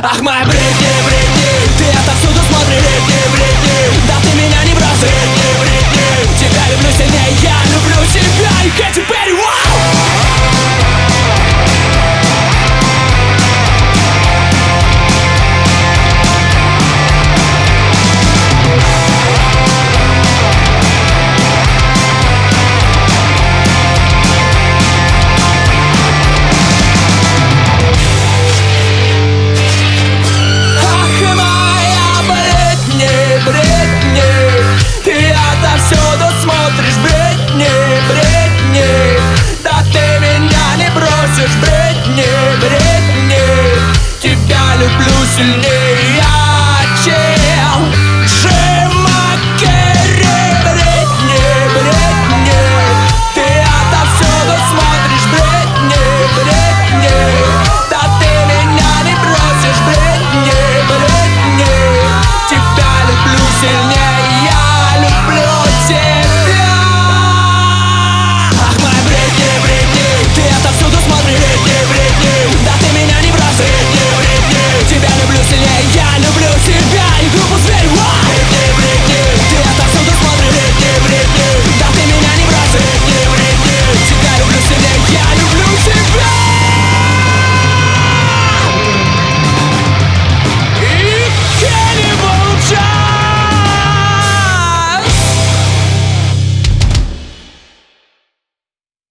Ах, моя Бритни, Бритни, ты отовсюду смотри, Бритни, Бритни. Да ты меня не брось, Бритни, Бритни. Тебя люблю сильнее, я люблю тебя. И Кэти Перри, Бритни, Бритни, тебя люблю сильнее.